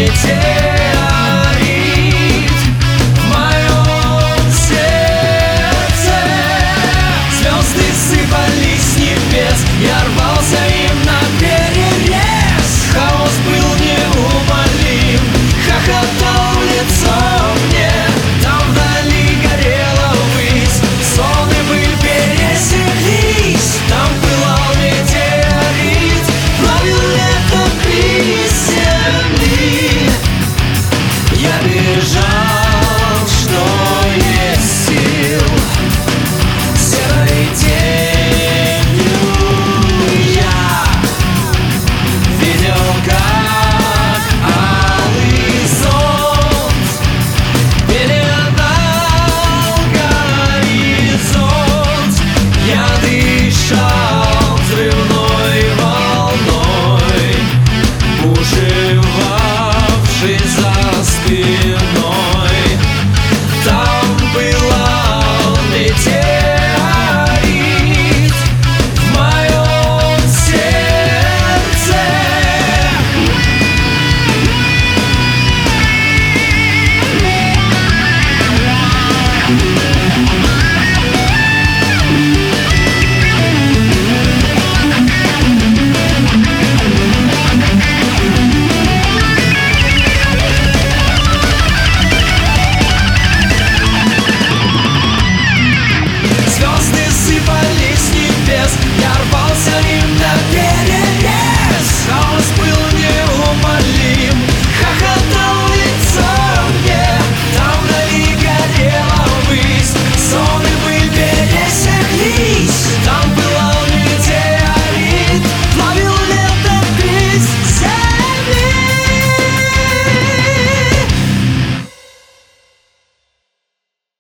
метеорит в моем сердце. Звезды сыпались с небес, я рвался им на перерез. Хаос был неумолим, хохотал в лицо мне. Там вдали горела высь, сон и быль пересеклись. Там пылал метеорит, плавил летопись земли. Я бежал, что есть сил, серой тенью я видел, как алый зонт пеленал горизонт. Я дышал взрывной волной, уши